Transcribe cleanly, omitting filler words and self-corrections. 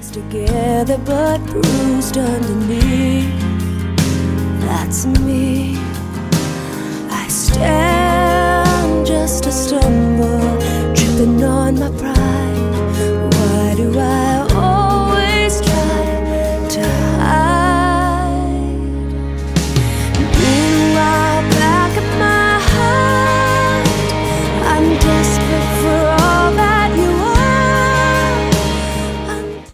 together but bruised underneath. That's me. I stand